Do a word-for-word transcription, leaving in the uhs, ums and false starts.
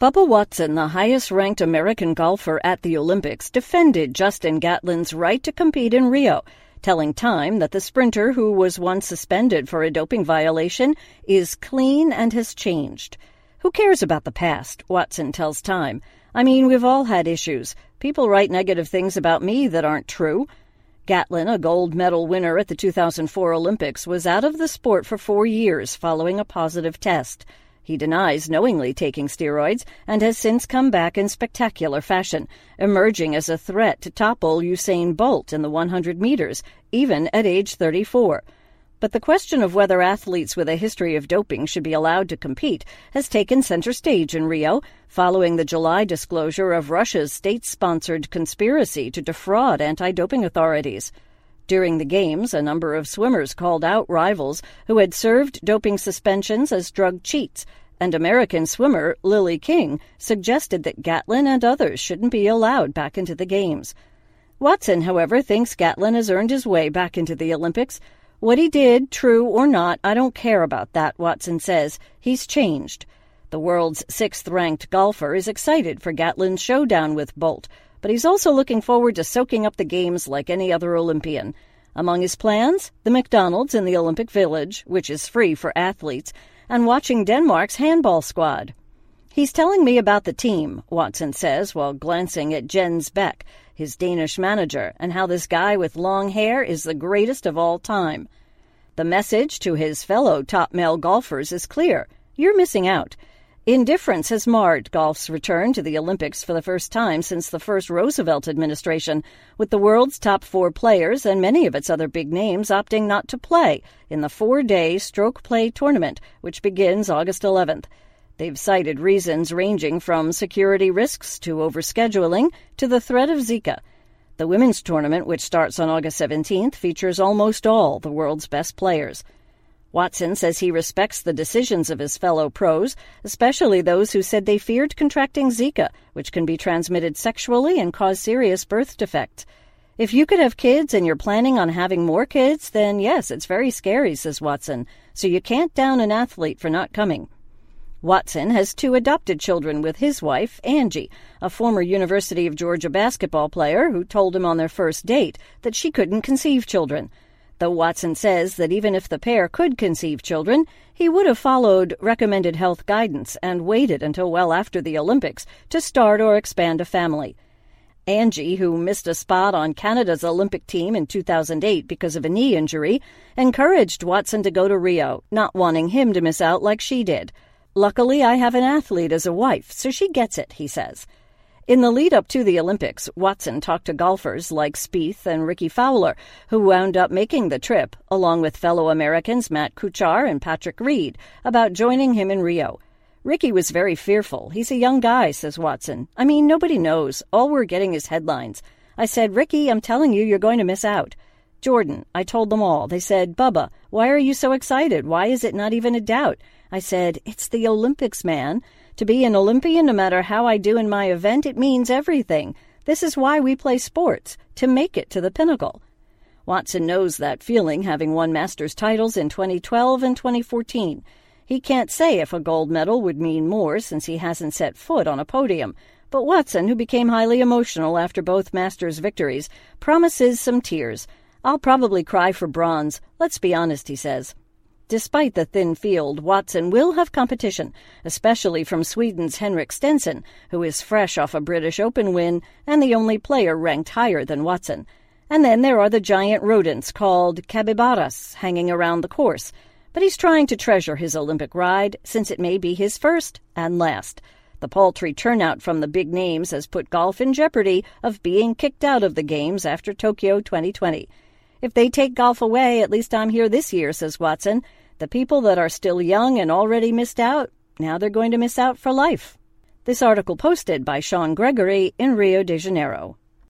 Bubba Watson, the highest-ranked American golfer at the Olympics, defended Justin Gatlin's right to compete in Rio, telling Time that the sprinter, who was once suspended for a doping violation, is clean and has changed. Who cares about the past, Watson tells Time. I mean, we've all had issues. People write negative things about me that aren't true. Gatlin, a gold medal winner at the two thousand four Olympics, was out of the sport for four years following a positive test. He denies knowingly taking steroids and has since come back in spectacular fashion, emerging as a threat to topple Usain Bolt in the one hundred meters, even at age thirty-four. But the question of whether athletes with a history of doping should be allowed to compete has taken center stage in Rio, following the July disclosure of Russia's state-sponsored conspiracy to defraud anti-doping authorities. During the Games, a number of swimmers called out rivals who had served doping suspensions as drug cheats, and American swimmer Lily King suggested that Gatlin and others shouldn't be allowed back into the Games. Watson, however, thinks Gatlin has earned his way back into the Olympics. What he did, true or not, I don't care about that, Watson says. He's changed. The world's sixth-ranked golfer is excited for Gatlin's showdown with Bolt, but he's also looking forward to soaking up the Games like any other Olympian. Among his plans, the McDonald's in the Olympic Village, which is free for athletes, and watching Denmark's handball squad. He's telling me about the team, Watson says, while glancing at Jens Beck, his Danish manager, and how this guy with long hair is the greatest of all time. The message to his fellow top male golfers is clear. You're missing out. Indifference has marred golf's return to the Olympics for the first time since the first Roosevelt administration, with the world's top four players and many of its other big names opting not to play in the four-day stroke play tournament, which begins August eleventh. They've cited reasons ranging from security risks to overscheduling to the threat of Zika. The women's tournament, which starts on August seventeenth, features almost all the world's best players. Watson says he respects the decisions of his fellow pros, especially those who said they feared contracting Zika, which can be transmitted sexually and cause serious birth defects. If you could have kids and you're planning on having more kids, then yes, it's very scary, says Watson, so you can't down an athlete for not coming. Watson has two adopted children with his wife, Angie, a former University of Georgia basketball player who told him on their first date that she couldn't conceive children. Though Watson says that even if the pair could conceive children, he would have followed recommended health guidance and waited until well after the Olympics to start or expand a family. Angie, who missed a spot on Canada's Olympic team in two thousand eight because of a knee injury, encouraged Watson to go to Rio, not wanting him to miss out like she did. Luckily, I have an athlete as a wife, so she gets it, he says. In the lead-up to the Olympics, Watson talked to golfers like Spieth and Ricky Fowler, who wound up making the trip, along with fellow Americans Matt Kuchar and Patrick Reed, about joining him in Rio. Ricky was very fearful. He's a young guy, says Watson. I mean, nobody knows. All we're getting is headlines. I said, Ricky, I'm telling you, you're going to miss out. Jordan, I told them all. They said, Bubba, why are you so excited? Why is it not even a doubt? I said, it's the Olympics, man. To be an Olympian, no matter how I do in my event, it means everything. This is why we play sports, to make it to the pinnacle. Watson knows that feeling, having won Masters titles in twenty twelve and twenty fourteen. He can't say if a gold medal would mean more since he hasn't set foot on a podium. But Watson, who became highly emotional after both Masters victories, promises some tears. I'll probably cry for bronze. Let's be honest, he says. Despite the thin field, Watson will have competition, especially from Sweden's Henrik Stenson, who is fresh off a British Open win and the only player ranked higher than Watson. And then there are the giant rodents called capybaras hanging around the course. But he's trying to treasure his Olympic ride, since it may be his first and last. The paltry turnout from the big names has put golf in jeopardy of being kicked out of the Games after Tokyo twenty twenty. If they take golf away, at least I'm here this year, says Watson. The people that are still young and already missed out, now they're going to miss out for life. This article posted by Sean Gregory in Rio de Janeiro.